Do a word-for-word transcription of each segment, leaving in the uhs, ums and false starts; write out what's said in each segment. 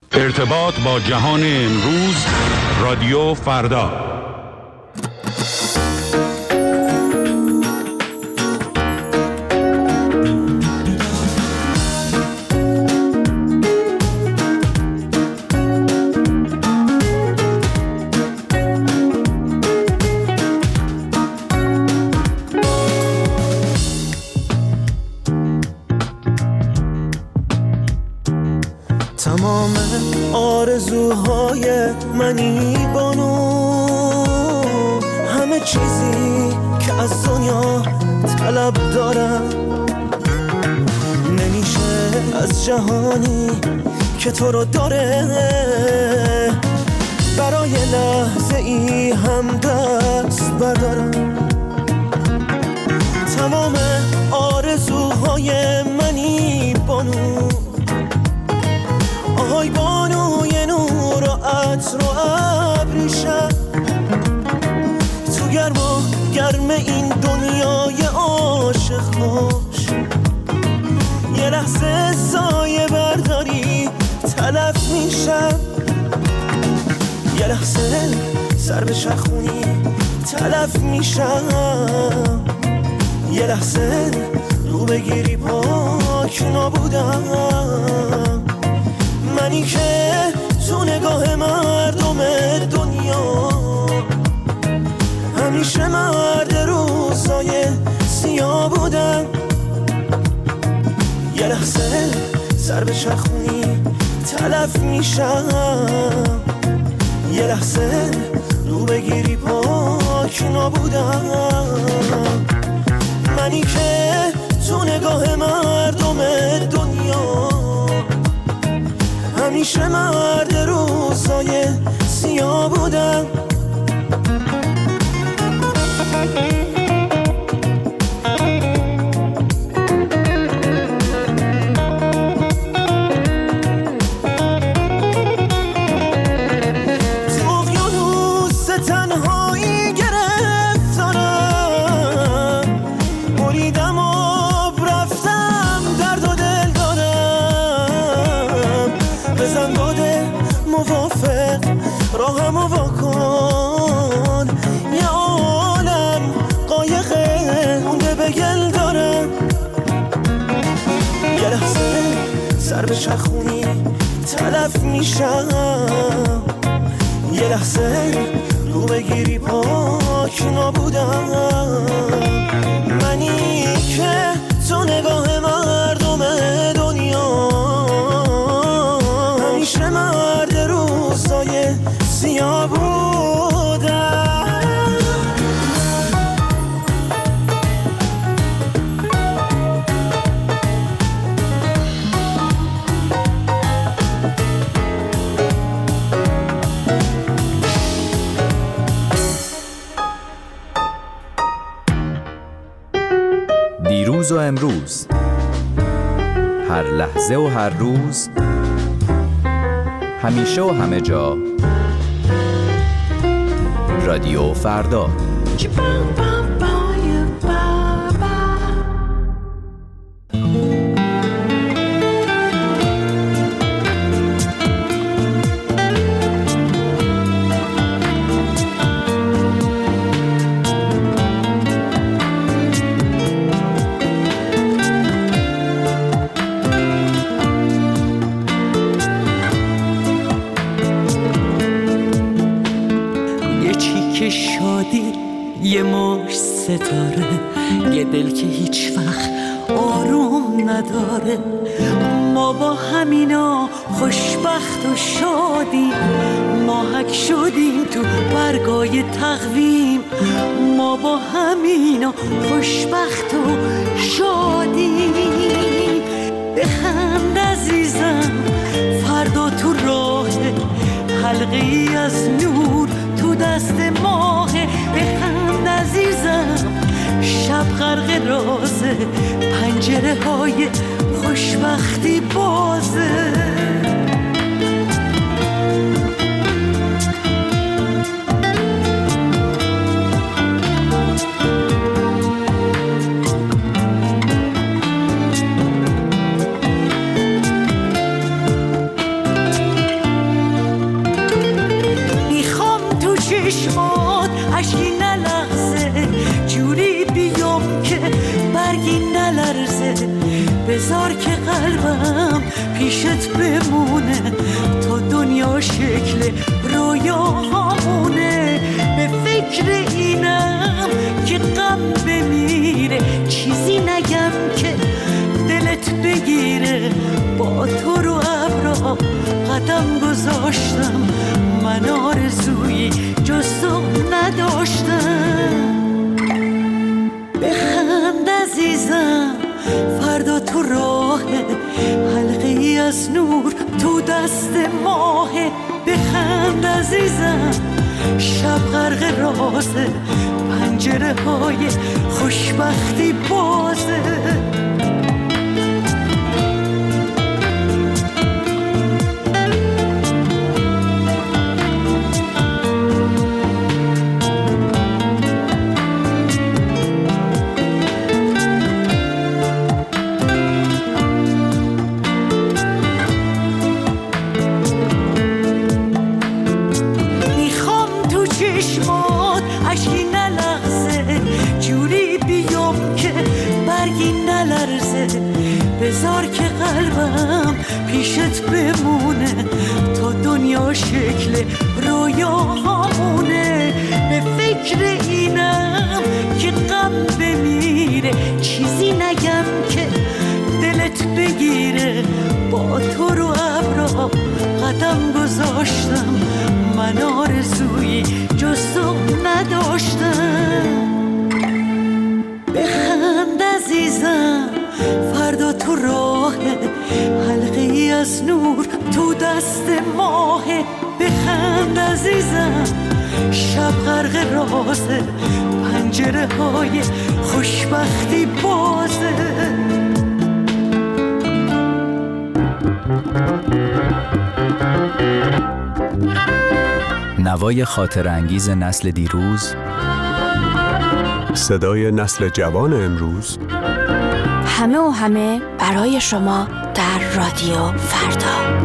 ارتباط با جهان امروز، رادیو فردا. تمام آرزوهای منی بانو، همه چیزی که از دنیا طلب دارم، نمیشه از جهانی که تو رو داره برای لحظه ای هم دست بردارم. تمام آرزوهای منی بانو، آهای بانوی نور و عطر و ابریشم، تو گرم و گرم این دنیای عاشق خوش، یه لحظه سایه برداری تلف میشم، یه لحظه سر به چرخونی تلف میشم، یه لحظه رو بگیری پاک نابودم. منی که تو نگاه مردم دنیا همیشه مرد روزای سیاه بودم، یه لحظه سر به چرخونی تلف میشم، یه لحظه رو بگیری پاک نابودم. منی که تو نگاه مردم دنیا همیشه مرد روزای سیاه بودم. تو اقیانوس تنهایی گرفتارم، بریدم آب رفتم درد و دل دارم، بزن باده موافق راهم و واکن، یه عالم قایقه مونده به گل دارم، یه لحظه سر به چرخونی تلف میشم، یه لحظه رو بگیری پاک نابودم. منی که تو نگاه مردم دنیا همیشه مرد روزای سیاه بودم. دیروز و امروز، هر لحظه و هر روز، همیشه و همه جا، رادیو فردا. یه مش ستاره، یه دل که هیچ وقت آروم نداره، ما با همینا خوشبخت و شادیم، ماهک شدیم تو برگای تقویم، ما با همینا خوشبخت و شادیم. بخند عزیزم فردا تو راه، حلقه ای از نور تو دست ماه. بخند عزیزم شب غرق رازه، پنجره های خوشبختی بازه. قلبم پیشت بمونه تا دنیا شکل رویاهامونه. به فکر اینم که غم بمیره چیزی نگم که دلت بگیره. با تو رو ابرا قدم گذاشتم، من آرزویی جز تو نداشتم. بخند عزیزم فردا تو راهه، حلقه ای از نور تو دست ماهه. بخند عزیزم شب غرق رازه، پنجره های خوشبختی بازه. بذار که قلبم پیشت بمونه تا دنیا شکل رویاهامونه. به فکر اینم که غم بمیره چیزی نگم که دلت بگیره. با تو رو ابرا قدم گذاشتم، من آرزویی جز تو نداشتم. بخند عزیزم فردا تو راهه، حلقه ای از نور تو دست ماهه. بخند عزیزم شب غرق رازه، پنجره های خوشبختی بازه. نوای خاطر انگیز نسل دیروز، صدای نسل جوان امروز، همه و همه برای شما در رادیو فردا.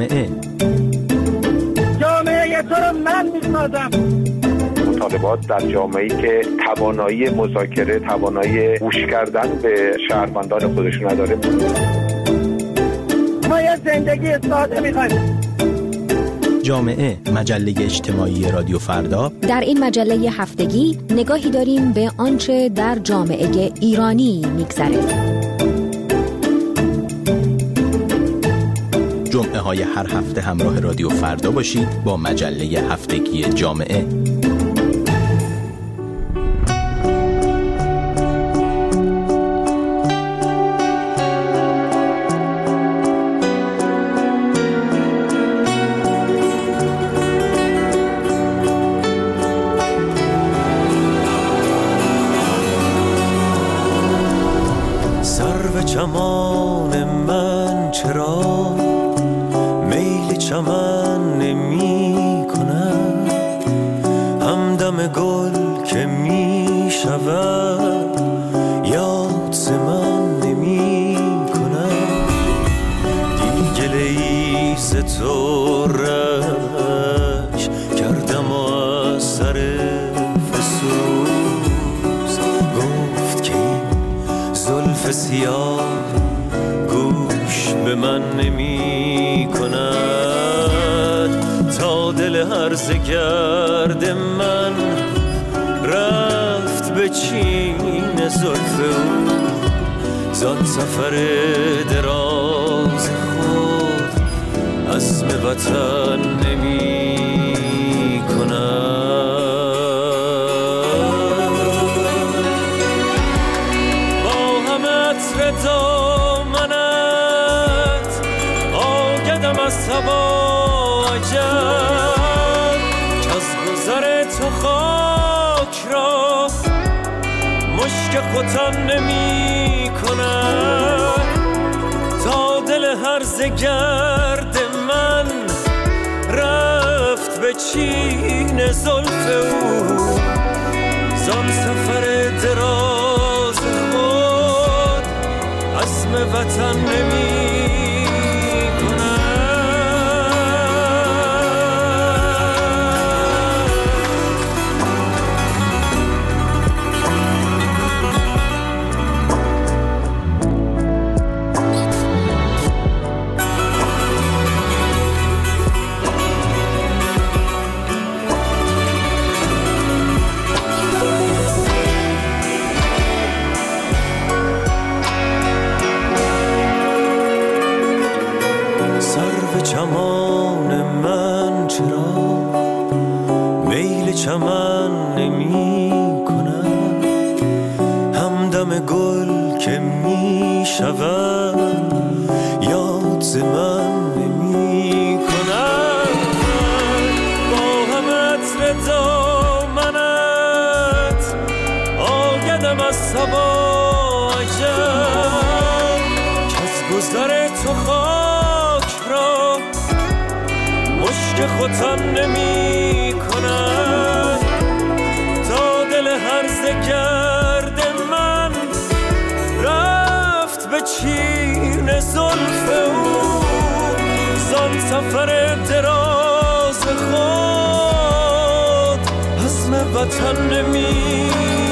جامعه. جامعه تو رو من میسازم. مطالبات در جامعه‌ای که توانایی مذاکره، توانایی گوش کردن به شهروندان خودش نداره. ما یه زندگی ساده می‌خوایم. جامعه، مجله اجتماعی رادیو فردا. در این مجله هفتگی نگاهی داریم به آنچه در جامعه ایرانی می‌گذره. جمعه های هر هفته همراه رادیو فردا باشید با مجله هفتگی جامعه. سرو چمان من چرا میل چمن نمی کند، همدم گل که می شود یاد ز من نمی کند. دیگه لیز تو رش کردم و از سر فسوس گفت که زلف سیاه گوش به من نمی کند. تا دل هرزه گرد من رفت به چین زلف او، زان سفر دراز خود عزم وطن نمی کند. دامنت آگدم از سباجم که از گذر تو خاک را مشک ختن نمی کند. تا دل هرزه گرد من رفت به چین زلف او، زان سفر دراز عزم وطن نمی چمان من چرا میل چمن نمی کند، همدم گل که می شود یاد ز من نمی کند. با هم عطر دامنت آگدم از صباجم که از گذر تو خاک را مشک ختن نمی کند. تا دل هرزه گرد من رفت به چین زلف او، زان سفر دراز خود عزم وطن نمی